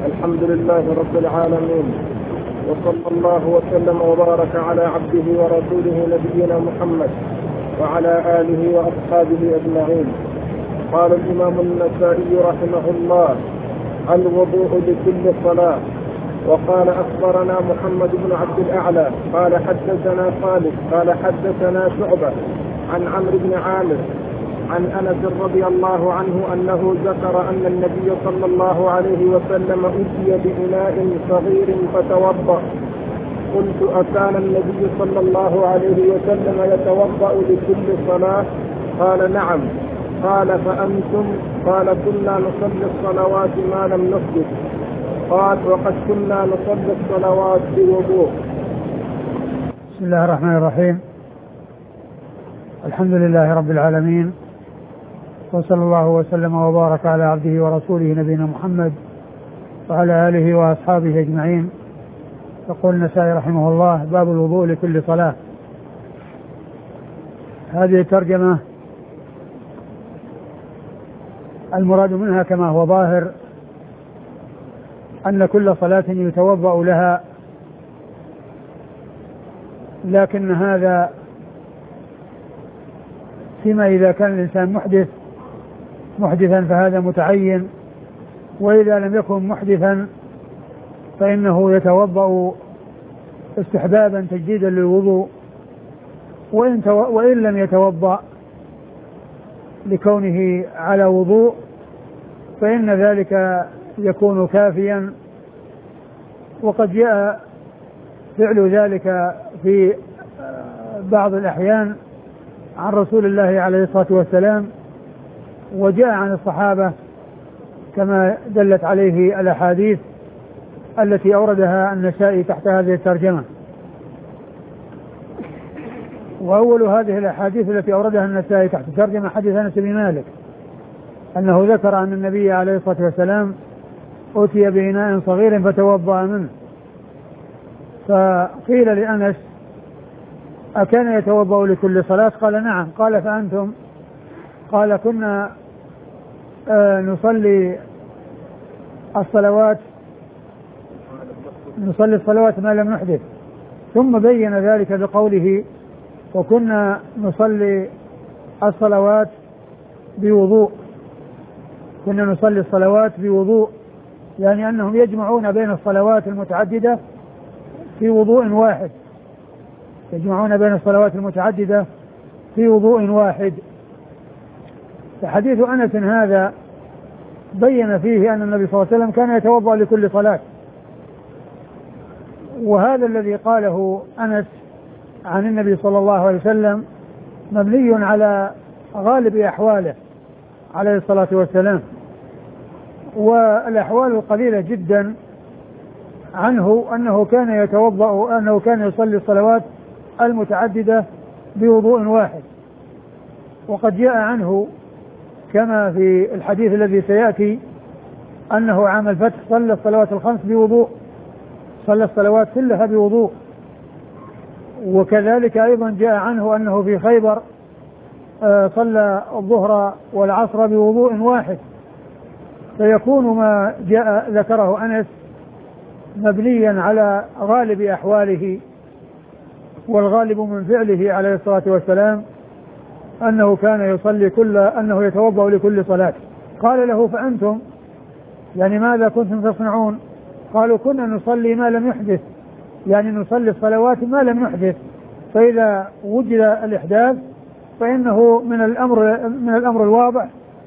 الحمد لله رب العالمين، وصلى الله وسلم وبارك على عبده ورسوله نبينا محمد وعلى آله وأصحابه أجمعين. قال الإمام النسائي رحمه الله: الوضوء لكل صلاة. وقال أخبرنا محمد بن عبد الأعلى قال حدثنا خالد قال حدثنا شعبة عن عمرو بن عامر عن أنس رضي الله عنه أنه ذكر أن النبي صلى الله عليه وسلم أتي بإناء صغير فتوضأ. قلت: أكان النبي صلى الله عليه وسلم يتوضأ لكل صلاة؟ قال: نعم. قال: فأنتم؟ قال: كنا نصلي الصلوات ما لم نحدث. قال: وقد كنا نصلي الصلوات بوضوء. بسم الله الرحمن الرحيم. الحمد لله رب العالمين، وصلى الله وسلم وبارك على عبده ورسوله نبينا محمد وعلى آله وأصحابه أجمعين. يقول النسائي رحمه الله: باب الوضوء لكل صلاة. هذه الترجمة المراد منها كما هو ظاهر أن كل صلاة يتوضأ لها، لكن هذا فيما إذا كان الإنسان محدثا فهذا متعين، وإذا لم يكن محدثا فإنه يتوضأ استحبابا تجديدا للوضوء، وإن لم يتوضأ لكونه على وضوء فإن ذلك يكون كافيا. وقد جاء فعل ذلك في بعض الأحيان عن رسول الله عليه الصلاة والسلام، وجاء عن الصحابة كما دلت عليه الأحاديث التي أوردها النسائي تحت هذه الترجمة. وأول هذه الأحاديث التي أوردها النسائي تحت الترجمة حديث أنس بن مالك أنه ذكر أن النبي عليه الصلاة والسلام أتي بإناء صغير فتوضأ منه، فقيل لأنس: أكان يتوضأ لكل صلاة؟ قال: نعم. قال: فأنتم؟ قال: كنا نصلي الصلوات ما لم نحدث. ثم بين ذلك بقوله: وكنا نصلي الصلوات بوضوء. كنا نصلي الصلوات بوضوء، يعني أنهم يجمعون بين الصلوات المتعددة في وضوء واحد، يجمعون بين الصلوات المتعددة في وضوء واحد. فحديث أنس هذا بين فيه أن النبي صلى الله عليه وسلم كان يتوضأ لكل صلاة، وهذا الذي قاله أنس عن النبي صلى الله عليه وسلم مبني على غالب أحواله عليه الصلاة والسلام، والأحوال القليلة جدا عنه أنه كان يتوضأ، أنه كان يصلي الصلوات المتعددة بوضوء واحد. وقد جاء عنه كما في الحديث الذي سيأتي أنه عام الفتح صلى الصلوات الخمس بوضوء، صلى الصلوات كلها بوضوء. وكذلك أيضا جاء عنه أنه في خيبر صلى الظهر والعصر بوضوء واحد. فيكون ما جاء ذكره أنس مبنيا على غالب أحواله، والغالب من فعله عليه الصلاة والسلام أنه كان أنه يتوضأ لكل صلاة. قال له: فأنتم؟ يعني ماذا كنتم تصنعون؟ قالوا: كنا نصلي ما لم يحدث، يعني نصلي الصلوات ما لم يحدث، فإذا وجد الإحداث فإنه من الأمر الواضح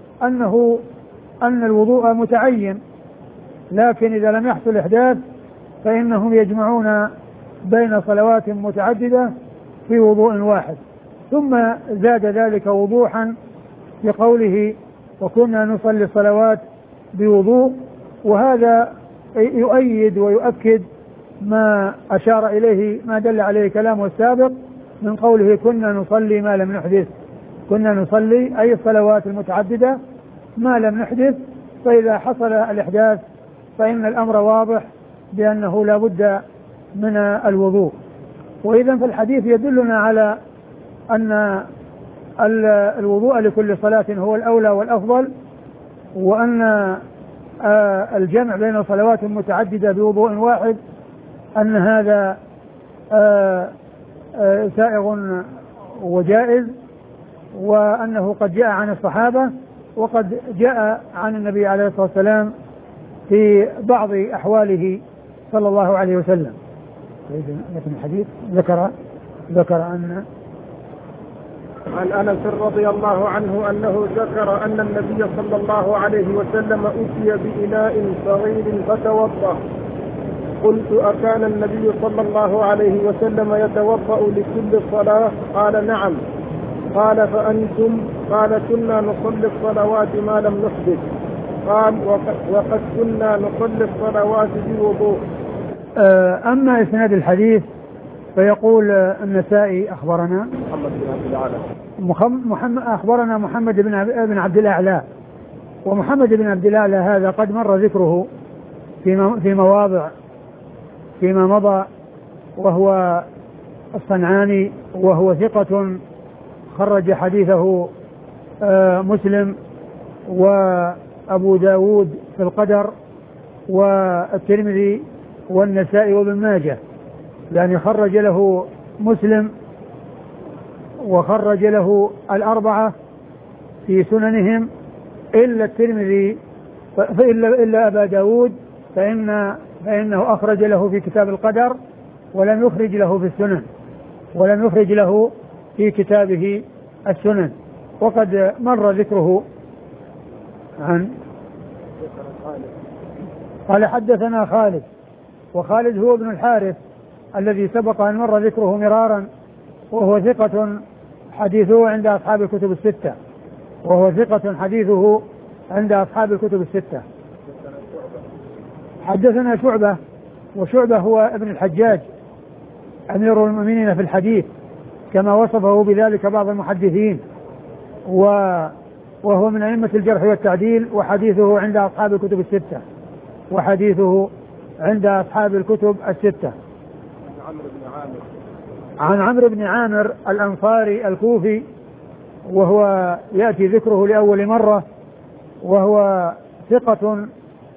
أن الوضوء متعين، لكن إذا لم يحصل إحداث فإنهم يجمعون بين صلوات متعددة في وضوء واحد. ثم زاد ذلك وضوحا بقوله: وكنا نصلي الصلوات بوضوء. وهذا يؤيد ويؤكد ما أشار إليه، ما دل عليه كلامه السابق من قوله: كنا نصلي ما لم نحدث. كنا نصلي أي الصلوات المتعددة ما لم نحدث، فإذا حصل الإحداث فإن الأمر واضح بأنه لا بد من الوضوء. وإذا فالحديث يدلنا على أن الوضوء لكل صلاة هو الأولى والأفضل، وأن الجمع بين صلوات متعددة بوضوء واحد أن هذا سائغ وجائز، وأنه قد جاء عن الصحابة وقد جاء عن النبي عليه الصلاة والسلام في بعض أحواله صلى الله عليه وسلم. لكن الحديث ذكر أن عن أنس رضي الله عنه أنه ذكر أن النبي صلى الله عليه وسلم أتي بإناء صغير فتوضأ. قلت أكان النبي صلى الله عليه وسلم يتوضأ لكل صلاة؟ قال نعم. قال فأنتم؟ قال كنا نصلي الصلوات ما لم نحدث. قال وقد كنا نصلي الصلوات بوضوء. أما إسناد الحديث فيقول النسائي أخبرنا أخبرنا محمد بن عبد الأعلى، ومحمد بن عبد الأعلى هذا قد مر ذكره في مواضع فيما مضى، وهو الصنعاني، وهو ثقة خرج حديثه مسلم وأبو داود في القدر والترمذي والنسائي وابن ماجه، يعني خرج له مسلم وخرج له الأربعة في سننهم إلا الترمذي إلا أبا داود فإنه أخرج له في كتاب القدر ولم يخرج له في السنن، ولم يخرج له في كتابه السنن. وقد مر ذكره عن قال حدثنا خالد، وخالد هو ابن الحارث الذي سبق أن مر ذكره مرارا، وهو ثقة حديثه عند أصحاب الكتب الستة، حدثنا شعبة، وشعبة هو ابن الحجاج أمير المؤمنين في الحديث كما وصفه بذلك بعض المحدثين، وهو من أئمة الجرح والتعديل، وحديثه عند أصحاب الكتب الستة. عن عمرو بن عامر الأنصاري الكوفي، وهو يأتي ذكره لأول مرة، وهو ثقة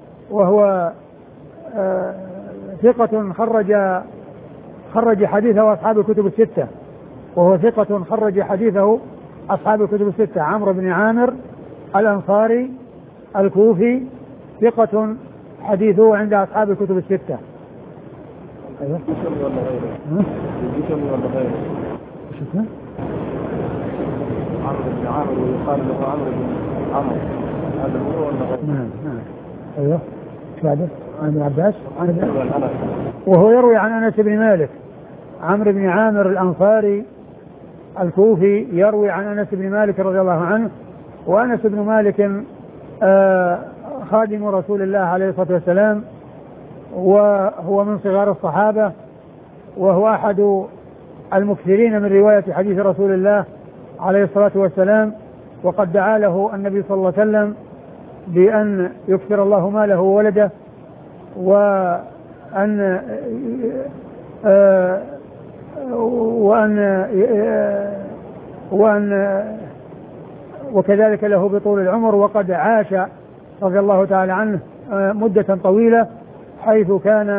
خرج حديثه أصحاب الكتب الستة، عمرو بن عامر الأنصاري الكوفي ثقة حديثه عند أصحاب الكتب الستة. أيوة. عمرو بن عامر ويقال له عمرو بن عمرو، هذا هو ولا غيره؟ نعم. أيوه. بعده عن ابن عباس وهو يروي عن أنس بن مالك. عمرو بن عامر الأنصاري الكوفي يروي عن أنس بن مالك رضي الله عنه، وأنس بن مالك خادم رسول الله عليه الصلاة والسلام، وهو من صغار الصحابة، وهو أحد المكثرين من رواية حديث رسول الله عليه الصلاة والسلام، وقد دعا له النبي صلى الله عليه وسلم بأن يكثر الله ماله وولده، وكذلك له بطول العمر. وقد عاش رضي الله تعالى عنه مدة طويلة، حيث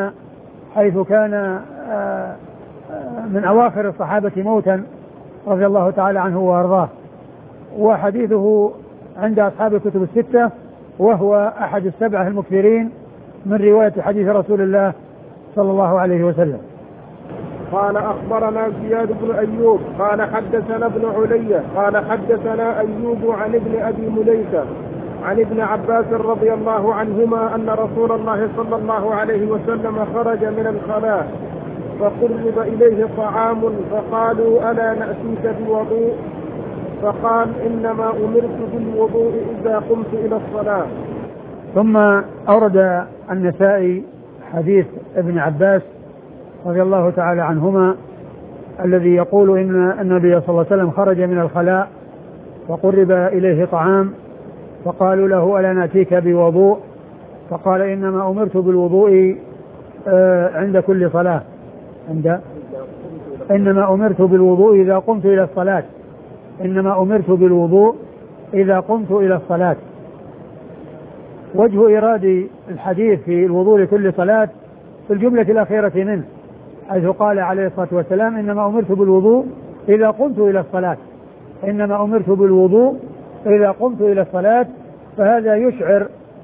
كان من أواخر الصحابة موتا رضي الله تعالى عنه وأرضاه. وحديثه عند أصحاب الكتب الستة، وهو أحد السبعة المكثرين من رواية حديث رسول الله صلى الله عليه وسلم. قال أخبرنا زياد بن أيوب قال حدثنا ابن علية قال حدثنا أيوب عن ابن أبي مليكة عن ابن عباس رضي الله عنهما أن رسول الله صلى الله عليه وسلم خرج من الخلاء فقرب إليه طعام فقالوا ألا نأتيك بوضوء؟ فقال إنما أمرت بالوضوء إذا قمت إلى الصلاة. ثم أورد النسائي حديث ابن عباس رضي الله تعالى عنهما الذي يقول إن النبي صلى الله عليه وسلم خرج من الخلاء وقرب إليه طعام فقالوا له ألا نأتيك بوضوء؟ فقال إنما أمرت بالوضوء عند كل صلاة، إنما أمرت بالوضوء إذا قمت إلى الصلاة، إنما أمرت بالوضوء إذا قمت إلى الصلاة. وجه إيراد الحديث في الوضوء لكل صلاة في الجملة الأخيرة منه، حيث قال عليه الصلاة والسلام إنما أمرت بالوضوء إذا قمت إلى الصلاة، إنما أمرت بالوضوء إذا قمت إلى الصلاة، فهذا يشعر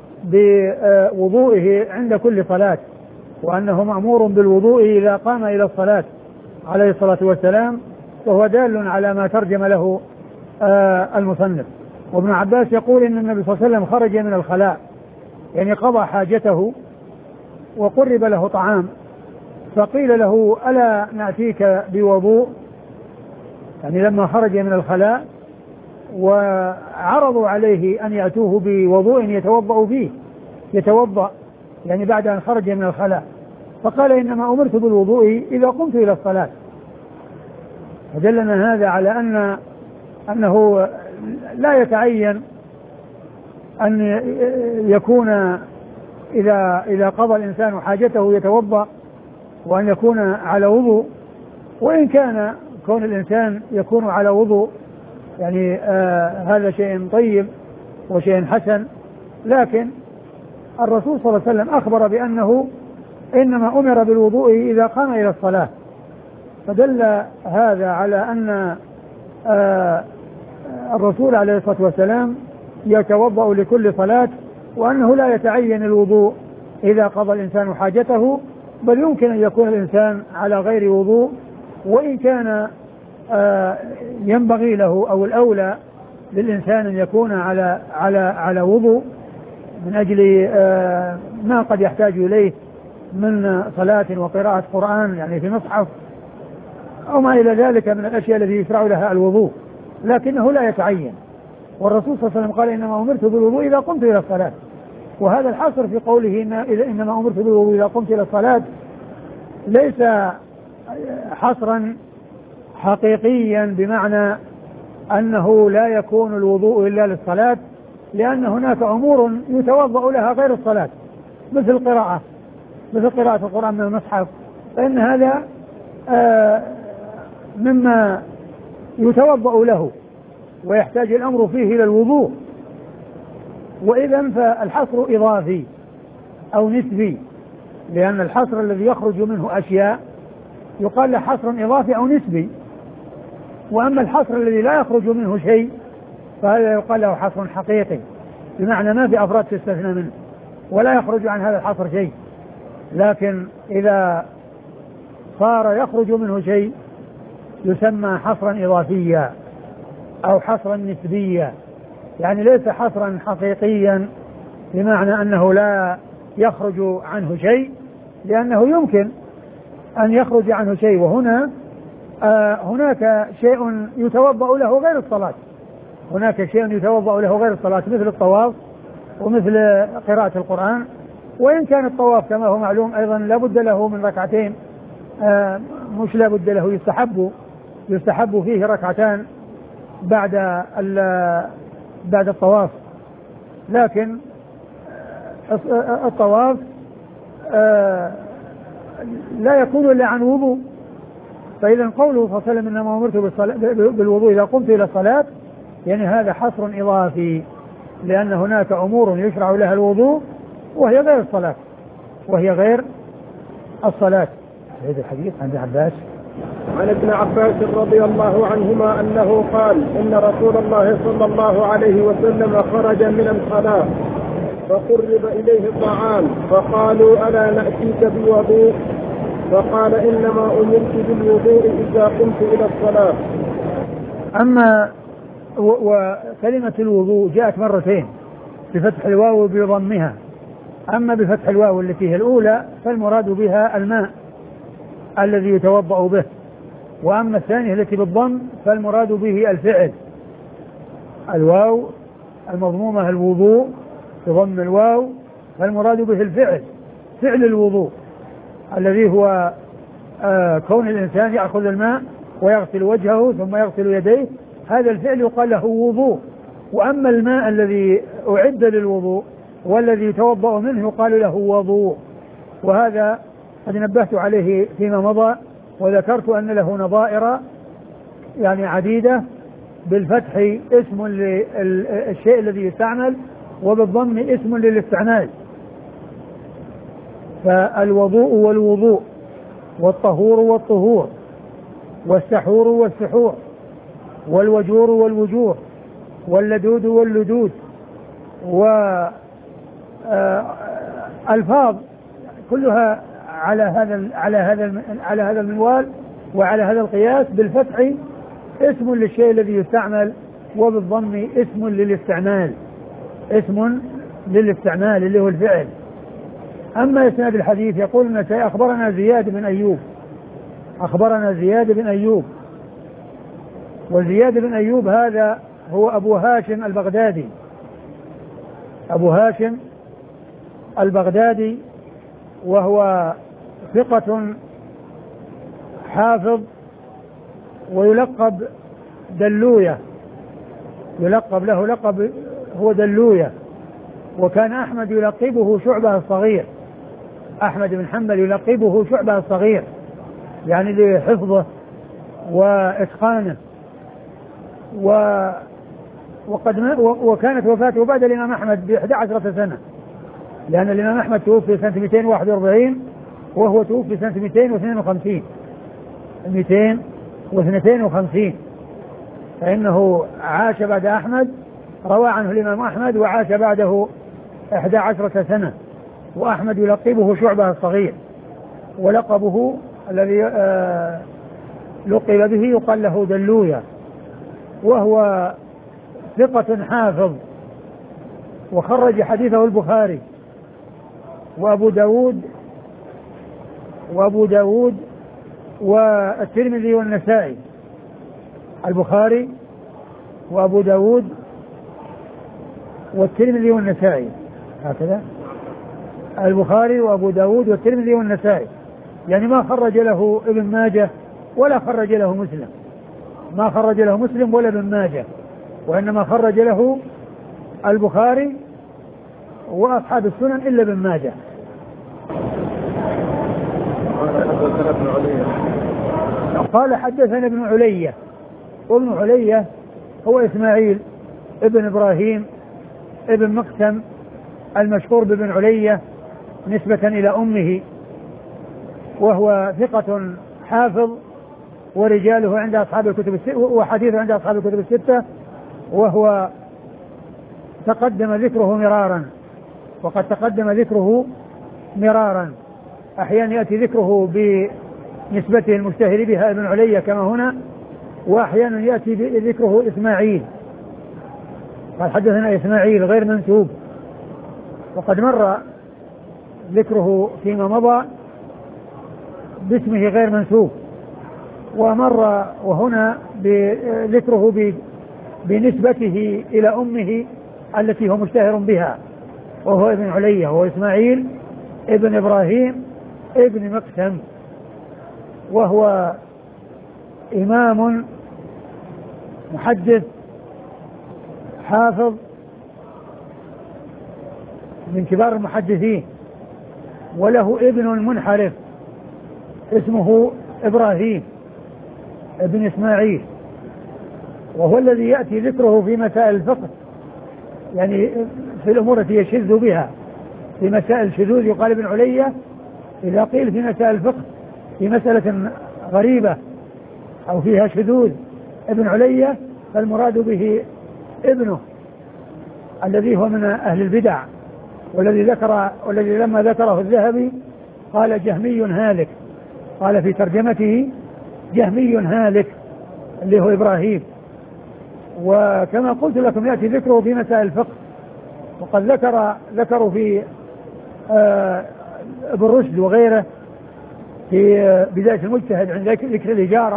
بوضوئه عند كل صلاة، وأنه مأمور بالوضوء إذا قام إلى الصلاة عليه الصلاة والسلام، وهو دال على ما ترجم له المصنف. وابن عباس يقول إن النبي صلى الله عليه وسلم خرج من الخلاء، يعني قضى حاجته وقرب له طعام، فقيل له ألا نأتيك بوضوء، يعني لما خرج من الخلاء وعرضوا عليه أن يأتوه بوضوء يتوضأ فيه، يتوضأ يعني بعد أن خرج من الخلاء، فقال إنما أمرت بالوضوء إذا قمت إلى الصلاة. فدلنا هذا على أنه لا يتعين أن يكون إذا قضى الإنسان حاجته يتوضأ وأن يكون على وضوء، وإن كان كون الإنسان يكون على وضوء يعني هذا شيء طيب وشيء حسن، لكن الرسول صلى الله عليه وسلم أخبر بأنه إنما أمر بالوضوء إذا قام إلى الصلاة، فدل هذا على أن الرسول عليه الصلاة والسلام يتوضأ لكل صلاة، وأنه لا يتعين الوضوء إذا قضى الإنسان حاجته، بل يمكن أن يكون الإنسان على غير وضوء، وإن كان ينبغي له أو الأولى للإنسان أن يكون على وضوء من أجل ما قد يحتاج إليه من صلاة وقراءة قرآن يعني في مصحف أو ما إلى ذلك من الأشياء التي يشرع لها الوضوء، لكنه لا يتعين. والرسول صلى الله عليه وسلم قال إنما أمرت بالوضوء إذا قمت إلى الصلاة، وهذا الحصر في قوله إنما أمرت بالوضوء إذا قمت إلى الصلاة ليس حصرا حقيقيا بمعنى أنه لا يكون الوضوء إلا للصلاة، لأن هناك أمور يتوضأ لها غير الصلاة، مثل قراءة القرآن من المصحف، فإن هذا مما يتوضأ له ويحتاج الأمر فيه إلى الوضوء، وإذا فالحصر إضافي أو نسبي، لأن الحصر الذي يخرج منه أشياء يقال له حصر إضافي أو نسبي، وأما الحصر الذي لا يخرج منه شيء فهذا يقال له حصر حقيقي، بمعنى ما في أفراد تستثنى منه ولا يخرج عن هذا الحصر شيء. لكن إذا صار يخرج منه شيء يسمى حصرا إضافيا أو حصرا نسبيا، يعني ليس حصرا حقيقيا بمعنى أنه لا يخرج عنه شيء، لأنه يمكن أن يخرج عنه شيء، وهنا هناك شيء يتوضأ له غير الصلاة، هناك شيء يتوضأ له غير الصلاة مثل الطواف ومثل قراءة القرآن، وإن كان الطواف كما هو معلوم أيضا لا بد له من ركعتين، مش لا بد له، يستحب فيه ركعتان بعد الطواف، لكن الطواف لا يكون إلا عن وضوء. فإذا قوله صلى الله عليه وسلم إنما أمرت بالوضوء إذا قمت إلى الصلاة، يعني هذا حصر إضافي، لأن هناك أمور يشرع لها الوضوء وهي غير الصلاة، وهي غير الصلاة. هذا الحديث عن ابن عباس عن ابن عباس رضي الله عنهما أنه قال إن رسول الله صلى الله عليه وسلم خرج من الصلاة فقرب إليه الطعام فقالوا ألا نأتيك بوضوء؟ فقال إنما أمرت بالوضوء إذا قمت إلى الصلاة. أما وكلمة الوضوء جاءت مرتين بفتح الواو بضمها، أما بفتح الواو التي هي الأولى فالمراد بها الماء الذي يتوضأ به، وأما الثانية التي بالضم فالمراد به الفعل، الواو المضمومة الوضوء بضم الواو، فالمراد به الفعل، فعل الوضوء الذي هو كون الإنسان يأخذ الماء ويغسل وجهه ثم يغسل يديه، هذا الفعل يقال له وضوء. وأما الماء الذي أعد للوضوء والذي يتوضأ منه يقال له وضوء، وهذا قد نبهت عليه فيما مضى، وذكرت أن له نظائر يعني عديدة، بالفتح اسم للشيء الذي يستعمل، وبالضم اسم للاستعمال. فالوضوء والوضوء، والطهور والطهور، والسحور والسحور، والوجور والوجور، واللدود واللدود، والألفاظ كلها على هذا المنوال وعلى هذا القياس. بالفتح اسم للشيء الذي يستعمل، وبالضم اسم للاستعمال، اسم للاستعمال اللي هو الفعل. أما إسناد الحديث يقول أن أخبرنا زياد بن أيوب، وزياد بن أيوب هذا هو أبو هاشم البغدادي، وهو ثقة حافظ، ويلقب دلوية، يلقب له لقب هو دلوية. وكان أحمد يلقبه شعبة الصغير، أحمد بن حنبل يلقبه شعبة الصغير، يعني لحفظه وإتقانه. وكانت وفاته بعد الإمام أحمد ب11 سنة، لأن الإمام أحمد توفي سنة 241 وهو توفي سنة 252، فإنه عاش بعد أحمد، روى عنه الإمام أحمد وعاش بعده 11 سنة. وأحمد يلقبه شعبة الصغير، ولقبه الذي لقب به يقال له دلوية، وهو ثقة حافظ، وخرج حديثه البخاري وأبو داود والترمذي والنسائي. البخاري وأبو داود والترمذي والنسائي، هكذا البخاري وأبو داود والترمذي والنسائي، يعني ما خرج له ابن ماجه ولا خرج له مسلم، ما خرج له مسلم ولا ابن ماجه، وإنما خرج له البخاري وأصحاب السنن إلا ابن ماجه. قال حدثنا ابن علية، وابن علية هو إسماعيل ابن إبراهيم ابن مقسم المشهور بابن علية نسبة إلى أمه، وهو ثقة حافظ، ورجاله عند أصحاب الكتب الستة، وحديثه عند أصحاب الكتب الستة، وهو تقدم ذكره مرارا، أحيانا يأتي ذكره بنسبته المشتهر بها ابن علية كما هنا، وأحيانا يأتي ذكره إسماعيل، قال حدثنا إسماعيل غير منسوب، وقد مر ذكره فيما مضى باسمه غير منسوب، ومر وهنا ذكره بنسبته إلى أمه التي هو مشتهر بها، وهو ابن علية، وهو إسماعيل ابن إبراهيم ابن مقسم، وهو إمام محدث حافظ من كبار المحدثين، وله ابن منحرف اسمه إبراهيم ابن إسماعيل، وهو الذي يأتي ذكره في مسائل الفقه، يعني في الأمور التي يشذ بها، في مسائل الشذوذ يقال ابن علية. إذا قيل في مسائل الفقه في مسألة غريبة أو فيها شذوذ ابن علية، فالمراد به ابنه الذي هو من أهل البدع، والذي لما ذكره الذهبي قال جهمي هالك، قال في ترجمته جهمي هالك اللي هو إبراهيم. وكما قلت لكم يأتي ذكره في مسائل الفقه، وقد ذكروا في ابن رشد وغيره في بداية المجتهد عند ذكر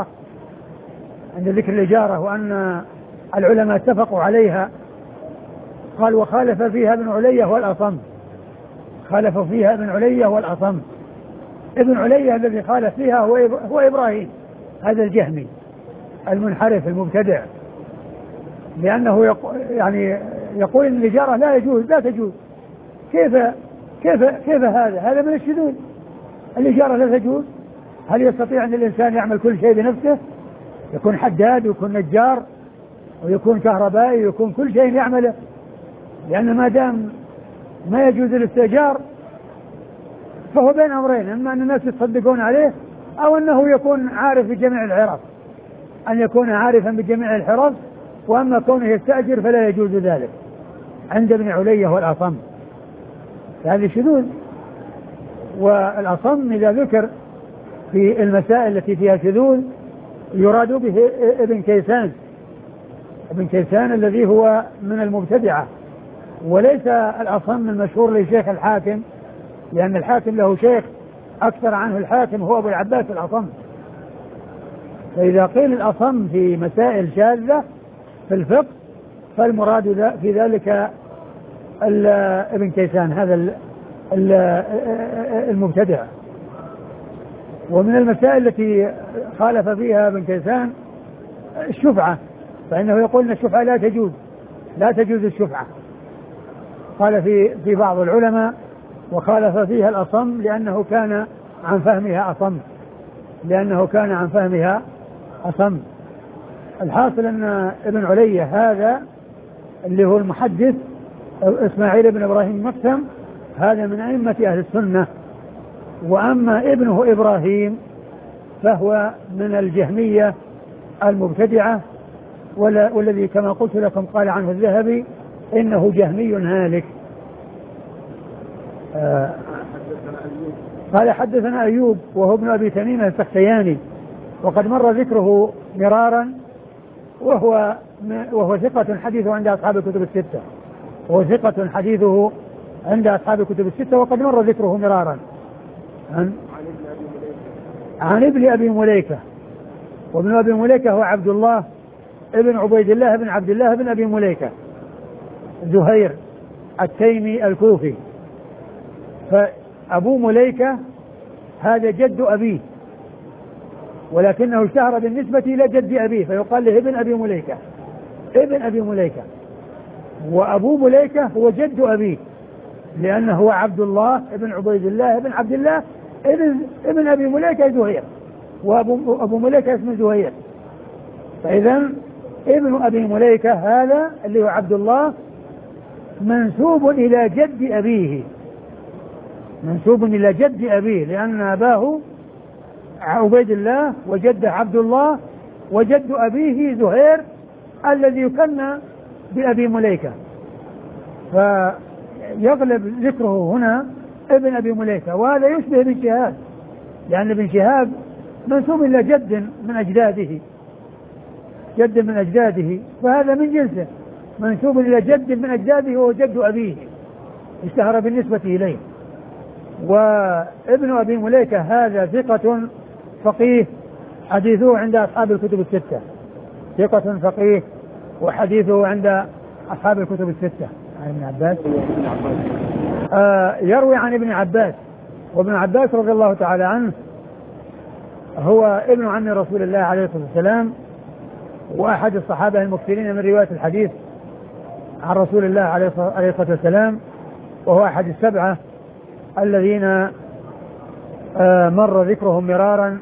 الإجارة، وأن العلماء اتفقوا عليها. قال وخالف فيها ابن علية والأصم، ابن علية الذي خالف فيها هو إبراهيم هذا الجهمي المنحرف المبتدع، لأنه يقول إن الإجارة لا تجوز. كيف هذا من الشذوذ؟ الإجارة لا تجوز؟ هل يستطيع أن الإنسان يعمل كل شيء بنفسه؟ يكون حداد ويكون نجار ويكون كهربائي ويكون كل شيء يعمله، لأن ما دام ما يجوز الاستئجار فهو بين أمرين، إما أن الناس يتصدقون عليه أو أنه يكون عارف بجميع الحرف، أن يكون عارفا بجميع الحرف، وأما كونه يستأجر فلا يجوز ذلك عند ابن علية والأصم. هذه شذوذ. والأصم إذا ذكر في المسائل التي فيها شذوذ يراد به ابن كيسان، ابن كيسان الذي هو من المبتدعة، وليس الأصم المشهور لشيخ الحاكم، لأن الحاكم له شيخ أكثر عنه الحاكم هو أبو العباس الأصم. فإذا قيل الأصم في مسائل شاذة في الفقه فالمراد في ذلك ابن كيسان هذا المبتدع. ومن المسائل التي خالف فيها ابن كيسان الشفعة، فإنه يقول أن الشفعة لا تجوز الشفعة. قال في بعض العلماء وخالف فيها الأصم لأنه كان عن فهمها أصم. الحاصل أن ابن علية هذا اللي هو المحدث إسماعيل بن إبراهيم المقسم هذا من أئمة أهل السنة، وأما ابنه إبراهيم فهو من الجهمية المبتدعة، والذي كما قلت لكم قال عنه الذهبي إنه جهمي هالك. قال حدثنا أيوب وهو ابن أبي تميم السختياني، وقد مر ذكره مرارا، وهو ثقة حديثه عند أصحاب الكتب الستة، وقد مر ذكره مرارا. عن ابن أبي مليكة، وابن أبي مليكة هو عبد الله ابن عبيد الله بن عبد الله بن أبي مليكة زهير التيمي الكوفي. فأبو مليكة هذا جد أبيه، ولكنه اشتهر بالنسبة إلى جد أبيه فيقال له ابن أبي مليكة، وأبو مليكة هو جد أبيه لأنه هو عبد الله ابن عبيد الله ابن عبد الله ابن أبي مليكة زهير، وأبو مليكة اسمه زهير. فإذا ابن أبي مليكة هذا اللي هو عبد الله منسوب إلى جد أبيه، لأن أباه عبيد الله وجده عبد الله وجد أبيه زهير الذي يكنى بأبي مليكة، فيغلب ذكره هنا ابن أبي مليكة. وهذا يشبه ابن شهاب، لأن ابن شهاب منسوب إلى جد من أجداده، فهذا من جنسه منسوب إلى جد من أجداده وهو جد أبيه اشتهر بالنسبة إليه. وابن أبي مليكة هذا ثقة فقيه حديثه عند أصحاب الكتب الستة، ثقة فقيه وحديثه عند أصحاب الكتب الستة. عن ابن عباس يروي عن ابن عباس، وابن عباس رضي الله تعالى عنه هو ابن عم رسول الله عليه الصلاة والسلام، وأحد الصحابة المكثرين من رواية الحديث عن رسول الله عليه الصلاة والسلام، وهو أحد السبعة الذين مر ذكرهم مرارا،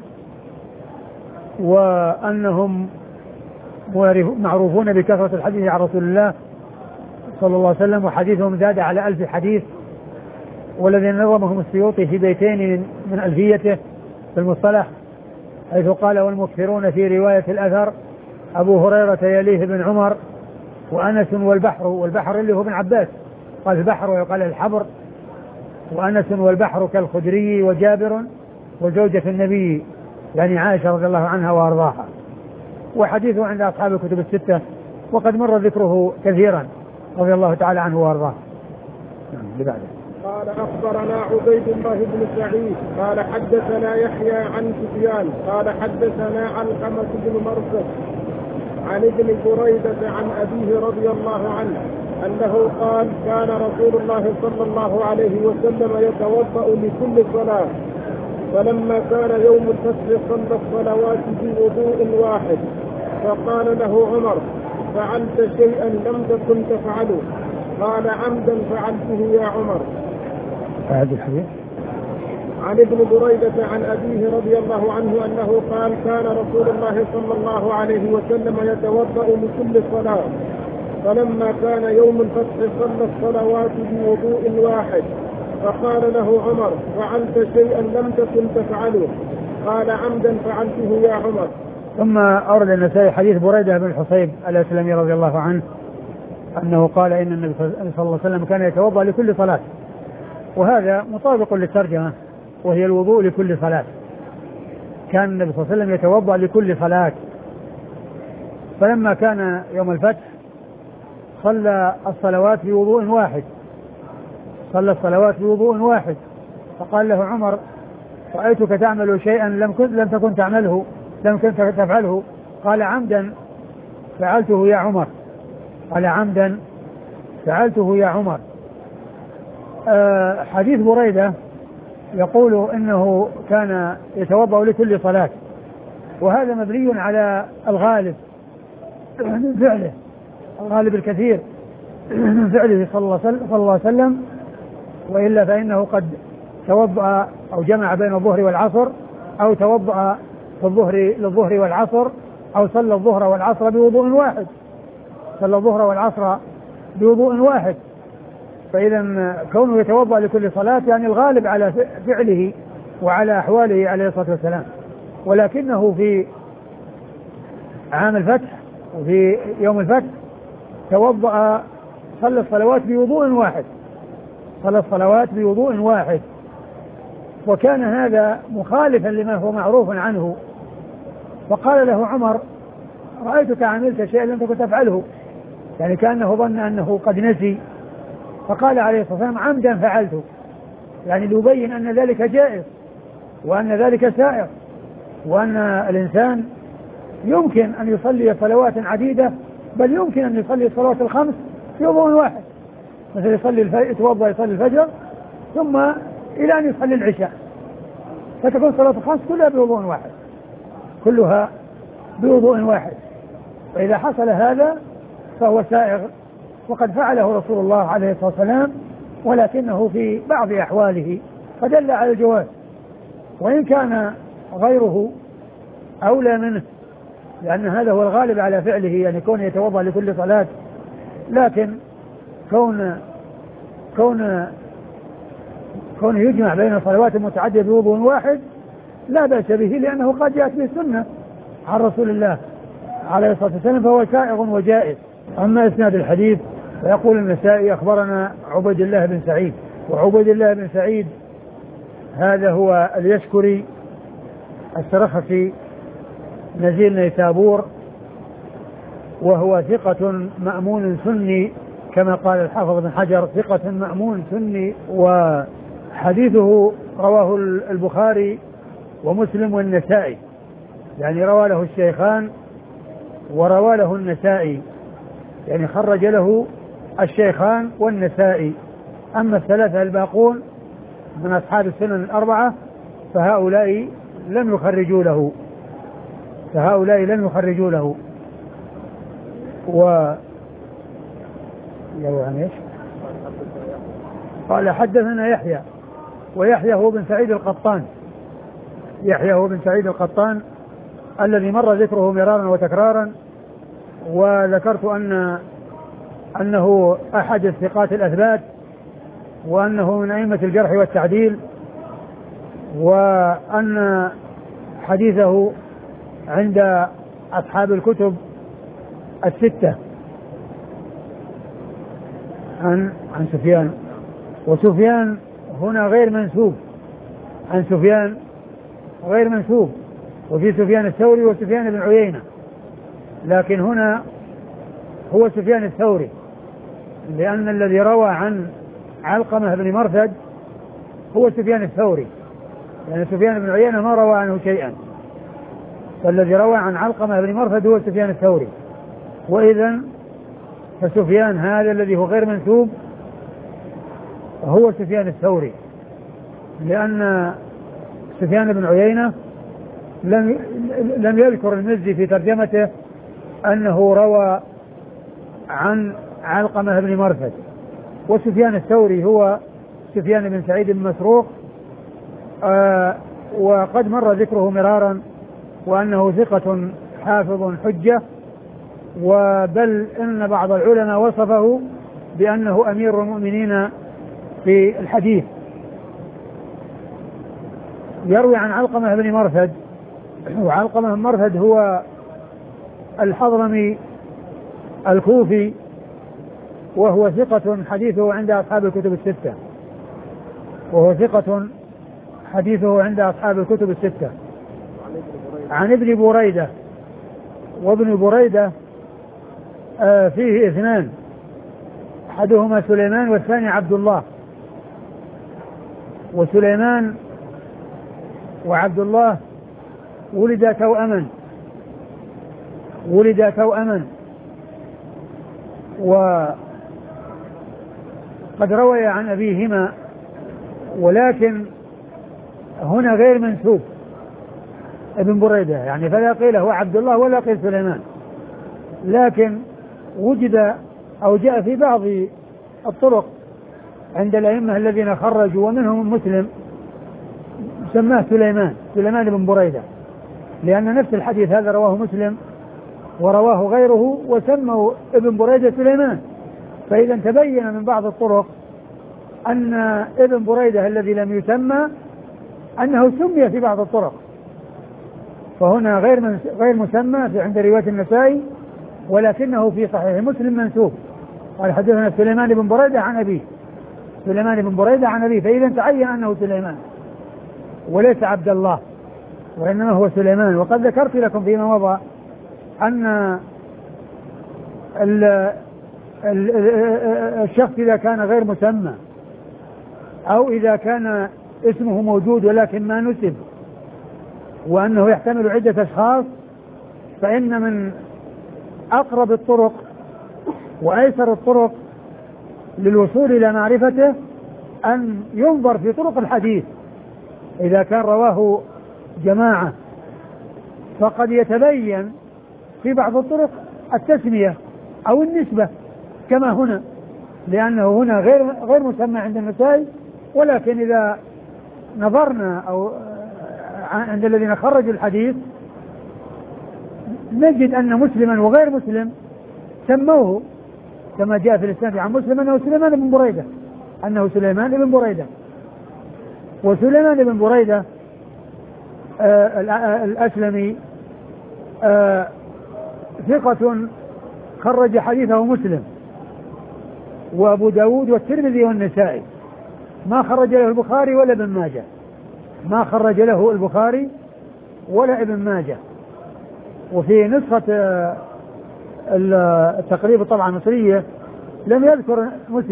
وأنهم معروفون بكثرة الحديث عن رسول الله صلى الله عليه وسلم، وحديثهم زاد على 1000 حديث، والذين نظمهم السيوطي في بيتين من ألفيته في المصطلح، حيث قال والمكثرون في رواية الأثر أبو هريرة يليه بن عمر وأنس والبحر اللي هو ابن عباس، قال البحر ويقال الحبر، وأنس والبحر كالخدري وجابر وزوجة النبي يعني عائشة رضي الله عنها وأرضاها. وحديثه عند أصحاب الكتب الستة، وقد مر ذكره كثيرا رضي الله تعالى عنه وأرضاه. قال أخبرنا عبيد الله بن سعيد قال حدثنا يحيى عن سفيان قال حدثنا علقمة بن مرثد عن ابن بريدة عن أبيه رضي الله عنه أنه قال كان رسول الله صلى الله عليه وسلم يتوضأ لكل صلاة، فلما كان يوم الفصل صلى الصلوات بوضوء واحد، فقال له عمر فعلت شيئا لم تكن تفعله؟ قال عمدا فعلته يا عمر. هذا الحديث عن ابن بريدة عن أبيه رضي الله عنه أنه قال كان رسول الله صلى الله عليه وسلم يتوضأ لكل صلاة، فلما كان يوم الفتح صلى الصلوات بوضوء واحد، فقال له عمر: فعلت شيئا لم تكن تفعله؟ قال: عمدا فعلته يا عمر. ثم أورد النسائي حديث بريدة بن الحصيب الأسلمي رضي الله عنه أنه قال إن النبي صلى الله عليه وسلم كان يتوضأ لكل صلاة، وهذا مطابق للترجمة، وهي الوضوء لكل صلاة. كان النبي صلى الله عليه وسلم يتوضأ لكل صلاة. فلما كان يوم الفتح صلى الصلوات بوضوء واحد، فقال له عمر: رأيتك تعمل شيئا لم تكن تفعله. قال: عمدا فعلته يا عمر. حديث بريدة يقول إنه كان يتوضأ لكل صلاة، وهذا مبني على الغالب من فعله، الغالب الكثير من فعله صلى الله عليه وسلم، وإلا فإنه قد توضأ أو جمع بين الظهر والعصر، أو توضأ للظهر والعصر، أو صلى الظهر والعصر بوضوء واحد. فإذا كونه يتوضأ لكل صلاة يعني الغالب على فعله وعلى أحواله عليه الصلاة والسلام. ولكنه في عام الفتح وفي يوم الفتح صلى الصلوات بوضوء واحد، وكان هذا مخالفا لما هو معروف عنه. فقال له عمر: رأيتك عملت شيئا لم تكن تفعله، يعني كأنه ظن أنه قد نسي. فقال عليه الصلاة والسلام: عمدا فعلته، يعني ليبين أن ذلك جائز وأن ذلك سائر، وأن الإنسان يمكن أن يصلي صلوات عديدة، بل يمكن أن يصلي الصلوات الخمس في وضوء واحد، مثل يتوضأ يصلي الفجر ثم إلى أن يصلي العشاء، فتكون صلاة الخمس كلها بوضوء واحد. فإذا حصل هذا فهو سائغ، وقد فعله رسول الله عليه الصلاة والسلام، ولكنه في بعض أحواله فدل على الجواز، وإن كان غيره أولى منه، لأن هذا هو الغالب على فعله، يعني كونه يتوضأ لكل صلاة. لكن كون يجمع بين صلوات متعددة بوضوء واحد لا بأس به، لأنه قد جاءت به السنة عن رسول الله عليه الصلاة والسلام، فهو سائغ وجائز. أما إسناد الحديث فيقول النسائي: أخبرنا عبيد الله بن سعيد. وعبيد الله بن سعيد هذا هو اليشكري السرخسي نزيل نيسابور، وهو ثقة مأمون سني كما قال الحافظ بن حجر، ثقة مأمون سني، وحديثه رواه البخاري ومسلم والنسائي، يعني روى له الشيخان وروى له النسائي، يعني خرج له الشيخان والنسائي. أما الثلاثة الباقون من أصحاب السنن الأربعة فهؤلاء لم يخرجوا له. قال: حدثنا يحيى، ويحيى هو بن سعيد القطان الذي مر ذكره مرارا وتكرارا، وذكرت أنه أحد الثقات الأثبات، وأنه من أئمة الجرح والتعديل، وأن حديثه عند أصحاب الكتب الستة عن سفيان. وسفيان هنا غير منسوب، وفي سفيان الثوري وسفيان بن عيينة، لكن هنا هو سفيان الثوري، لأن الذي روى عن علقمة بن مرثد هو سفيان الثوري، يعني سفيان بن عيينة ما روى عنه شيئا، فالذي روى عن علقمة بن مرثد هو سفيان الثوري. وإذن فسفيان هذا الذي هو غير منسوب هو سفيان الثوري، لأن سفيان بن عيينة لم يذكر المزي في ترجمته أنه روى عن علقمة بن مرثد. وسفيان الثوري هو سفيان بن سعيد بن مسروق، وقد مر ذكره مرارا، وأنه ثقة حافظ حجة، وبل إن بعض العلماء وصفه بأنه أمير المؤمنين في الحديث. يروي عن علقمة بن مرثد، وعلقمة بن مرثد هو الحضرمي الكوفي، وهو ثقة حديثه عند أصحاب الكتب الستة، عن ابن بريدة، وابن بريدة فيه اثنان، أحدهما سليمان والثاني عبد الله، وسليمان وعبد الله ولدا توأما، وقد روي عن أبيهما، ولكن هنا غير منسوب ابن بريدة، يعني فلا قيل هو عبد الله ولا قيل سليمان، لكن وجد أو جاء في بعض الطرق عند الأئمة الذين خرجوا ومنهم مسلم سماه سليمان بن بريدة، لأن نفس الحديث هذا رواه مسلم ورواه غيره وسموا ابن بريدة سليمان. فإذا تبين من بعض الطرق أن ابن بريدة الذي لم يسمى أنه سمي في بعض الطرق، فهنا غير مسمى في عند رواية النسائي، ولكنه في صحيح مسلم منسوب. قال حدثنا سليمان بن بريدة عن أبيه، فإذا تعين أنه سليمان وليس عبد الله، وإنما هو سليمان. وقد ذكرت لكم فيما مضى أن الشخص إذا كان غير مسمى أو إذا كان اسمه موجود ولكن ما نسب وأنه يحتمل عدة أشخاص، فإن من أقرب الطرق وأيسر الطرق للوصول إلى معرفته أن ينظر في طرق الحديث. إذا كان رواه جماعة فقد يتبين في بعض الطرق التسمية أو النسبة كما هنا، لأنه هنا غير مسمى عند النسائي، ولكن إذا نظرنا أو عند الذين خرجوا الحديث نجد أن مسلما وغير مسلم سموه، كما جاء في الإسناد عن مسلم أنه سليمان بن بريدة. وسليمان بن بريدة الأسلمي ثقة خرج حديثه مسلم وأبو داود والترمذي والنسائي، ما خرج له البخاري ولا ابن ماجه. وفي نسخة التقريب طبعا مصرية لم يذكر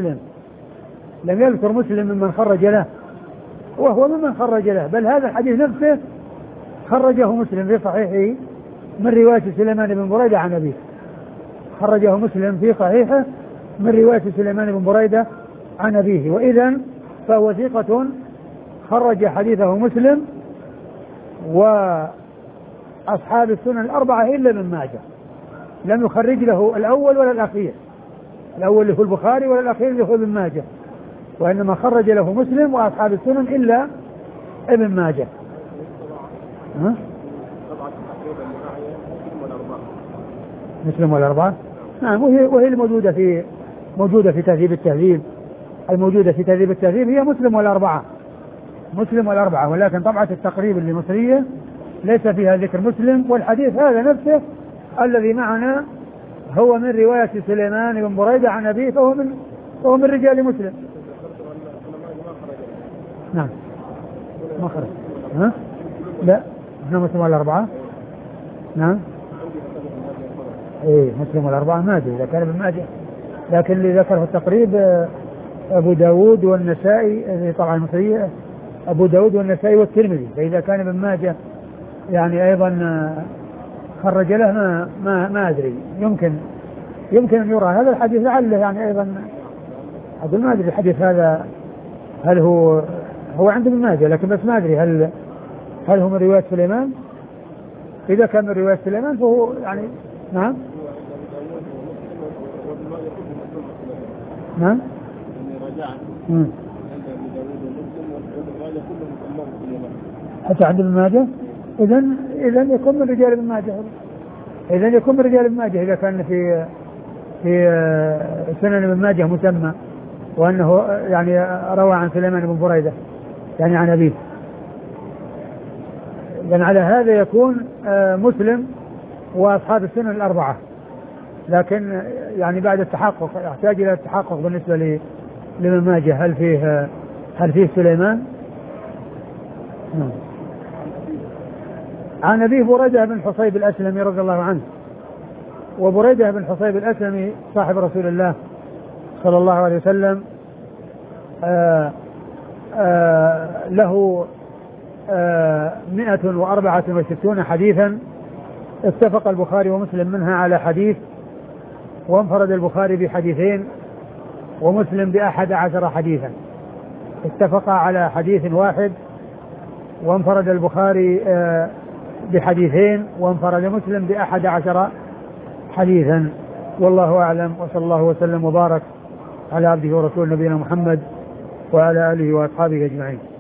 مسلم ممن خرج له، وهو ممن خرج له، بل هذا الحديث نفسه خرجه مسلم في صحيحه من رواية سليمان بن بريدة عن أبيه، خرجه مسلم في صحيحه من رواية سليمان بن بريدة عن أبيه. وإذن فهو ثقة خرج حديثه مسلم وأصحاب السنن الأربعة إلا ابن ماجه لم يخرج له الأول ولا الأخير، الأول له البخاري ولا الأخير له ابن ماجه، وإنما خرج له مسلم وأصحاب السنن إلا ابن ماجه. مسلم والأربعة، نعم، وهي موجودة في تهذيب التهذيب، الموجودة في تهذيب التهذيب هي مسلم والأربعة، ولكن طبعة التقريب المصرية ليس فيها ذكر مسلم. والحديث هذا نفسه الذي معنا هو من رواية سليمان بن بريدة عن أبيه، فهو من رجال مسلم. نعم، ما خرج. لا، احنا مسلم والأربعة. نعم، مسلم والأربعة ما أدري إذا كان ابن ماجه، لكن اللي ذكره التقريب أبو داود والنسائي، طبعا المصرية أبو داود والنسائي والترمذي، فإذا كان ابن ماجه يعني أيضا خرج له ما أدري، يمكن أن يرى هذا الحديث لعله يعني أيضا أقول ما أدري الحديث هذا هل هو عند ابن ماجه، لكن بس ما أدري هل هو من رواية سليمان. إذا كان من رواية سليمان فهو يعني نعم حتى عند ابن ماجه، إذن يكون من رجال ابن ماجه. إذن يكون من رجال ابن ماجه إذا كان في سنن ابن ماجه مسمى وأنه يعني روى عن سليمان بن بريدة يعني عن أبيه. لأن على هذا يكون مسلم وأصحاب السنن الأربعة، لكن يعني بعد التحقق يحتاج إلى التحقق بالنسبة لابن ماجه هل فيه سليمان. عن أبيه بريدة بن حصيب الأسلمي رضي الله عنه. وبريدة بن حصيب الأسلمي صاحب رسول الله صلى الله عليه وسلم له 164 حديثا، اتفق البخاري ومسلم منها على حديث، وانفرد البخاري بحديثين ومسلم ب11 حديثا. اتفق على حديث واحد وانفرد البخاري بحديثين وانفرد مسلم ب11 حديثا. والله أعلم، وصلى الله وسلم وبارك على عبده ورسوله نبينا محمد وعلى آله وأصحابه أجمعين.